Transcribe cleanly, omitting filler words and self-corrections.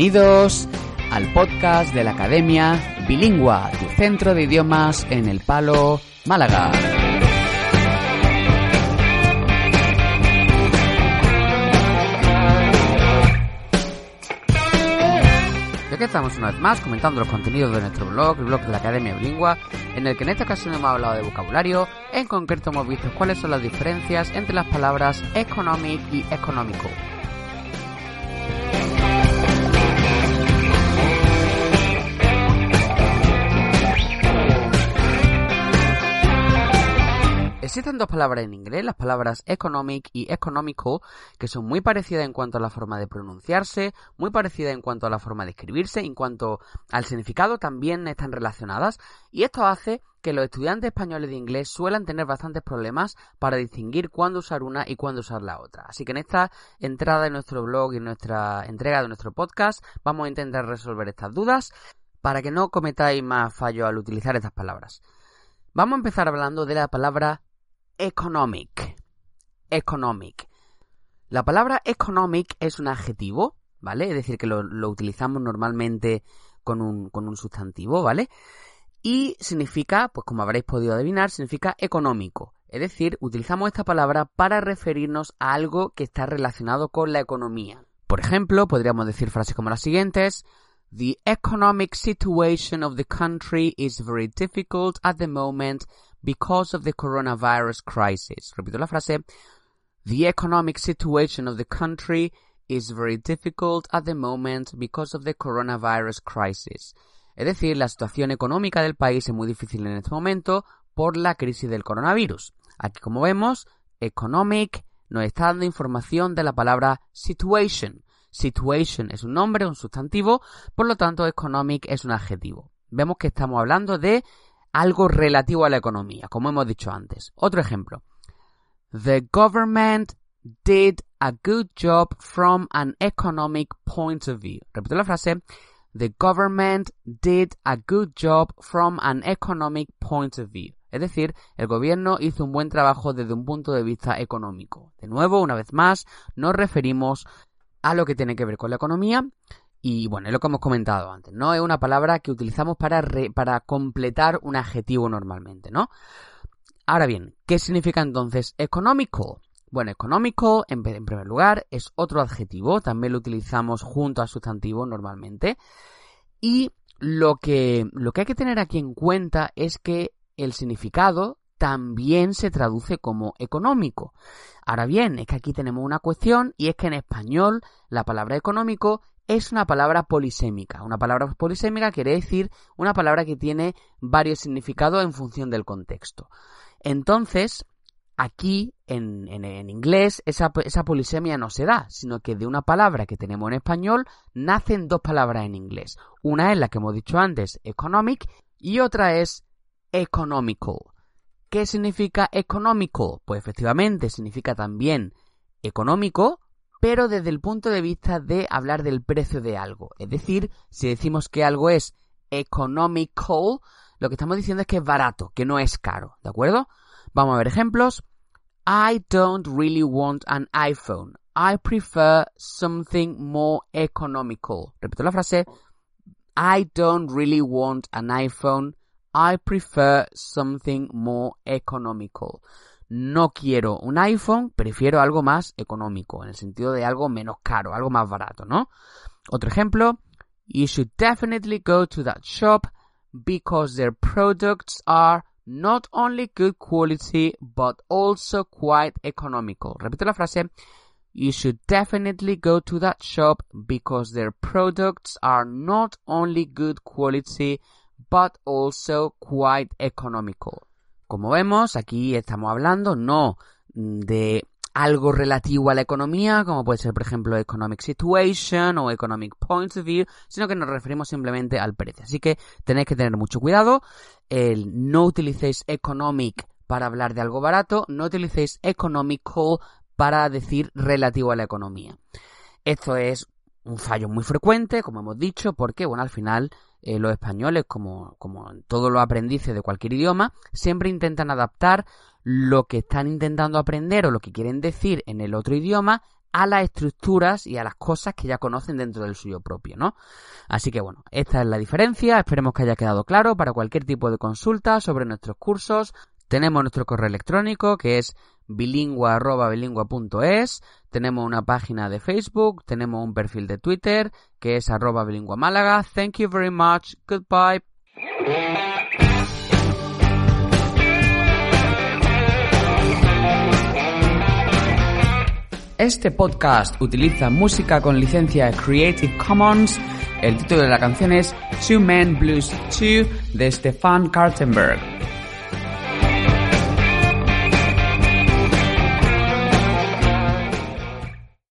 Bienvenidos al podcast de la Academia Bilingua, tu centro de idiomas en El Palo, Málaga. Y aquí estamos una vez más comentando los contenidos de nuestro blog, el blog de la Academia Bilingua, en el que en esta ocasión hemos hablado de vocabulario. En concreto hemos visto cuáles son las diferencias entre las palabras economic y económico. Existen dos palabras en inglés, las palabras economic y economical, que son muy parecidas en cuanto a la forma de pronunciarse, muy parecidas en cuanto a la forma de escribirse, en cuanto al significado también están relacionadas, y esto hace que los estudiantes españoles de inglés suelan tener bastantes problemas para distinguir cuándo usar una y cuándo usar la otra. Así que en esta entrada de nuestro blog y en nuestra entrega de nuestro podcast vamos a intentar resolver estas dudas para que no cometáis más fallos al utilizar estas palabras. Vamos a empezar hablando de la palabra economic. Economic. La palabra economic es un adjetivo, ¿vale? Es decir, que lo utilizamos normalmente con un sustantivo, ¿vale? Y significa, pues como habréis podido adivinar, significa económico. Es decir, utilizamos esta palabra para referirnos a algo que está relacionado con la economía. Por ejemplo, podríamos decir frases como las siguientes: The economic situation of the country is very difficult at the moment because of the coronavirus crisis. Repito la frase. The economic situation of the country is very difficult at the moment because of the coronavirus crisis. Es decir, la situación económica del país es muy difícil en este momento por la crisis del coronavirus. Aquí, como vemos, economic nos está dando información de la palabra situation. Situation es un nombre, un sustantivo, por lo tanto economic es un adjetivo. Vemos que estamos hablando de algo relativo a la economía, como hemos dicho antes. Otro ejemplo. The government did a good job from an economic point of view. Repito la frase. The government did a good job from an economic point of view. Es decir, el gobierno hizo un buen trabajo desde un punto de vista económico. De nuevo, una vez más, nos referimos a lo que tiene que ver con la economía. Y bueno, es lo que hemos comentado antes, ¿no? Es una palabra que utilizamos para completar un adjetivo normalmente, ¿no? Ahora bien, ¿qué significa entonces económico? Bueno, económico, en primer lugar, es otro adjetivo. También lo utilizamos junto al sustantivo normalmente. Y lo que hay que tener aquí en cuenta es que el significado también se traduce como económico. Ahora bien, es que aquí tenemos una cuestión, y es que en español la palabra económico es una palabra polisémica. Una palabra polisémica quiere decir una palabra que tiene varios significados en función del contexto. Entonces, aquí en inglés esa polisemia no se da, sino que de una palabra que tenemos en español nacen dos palabras en inglés. Una es la que hemos dicho antes, economic, y otra es economical. ¿Qué significa económico? Pues efectivamente significa también económico, pero desde el punto de vista de hablar del precio de algo. Es decir, si decimos que algo es economical, lo que estamos diciendo es que es barato, que no es caro, ¿de acuerdo? Vamos a ver ejemplos. I don't really want an iPhone. I prefer something more economical. Repito la frase. I don't really want an iPhone. I prefer something more economical. No quiero un iPhone, prefiero algo más económico, en el sentido de algo menos caro, algo más barato, ¿no? Otro ejemplo. You should definitely go to that shop because their products are not only good quality but also quite economical. Repito la frase. You should definitely go to that shop because their products are not only good quality but also quite economical. Como vemos, aquí estamos hablando no de algo relativo a la economía, como puede ser, por ejemplo, economic situation o economic point of view, sino que nos referimos simplemente al precio. Así que tenéis que tener mucho cuidado. No utilicéis economic para hablar de algo barato, no utilicéis economical para decir relativo a la economía. Esto es un fallo muy frecuente, como hemos dicho, porque, bueno, al final los españoles, como en todos los aprendices de cualquier idioma, siempre intentan adaptar lo que están intentando aprender o lo que quieren decir en el otro idioma a las estructuras y a las cosas que ya conocen dentro del suyo propio, ¿no? Así que bueno, esta es la diferencia, esperemos que haya quedado claro. Para cualquier tipo de consulta sobre nuestros cursos, tenemos nuestro correo electrónico que es bilingua@bilingua.es, tenemos una página de Facebook, tenemos un perfil de Twitter que es @bilingua-málaga. Thank you very much, goodbye. Este podcast utiliza música con licencia Creative Commons. El título de la canción es Two Men Blues 2 de Stefan Kartenberg.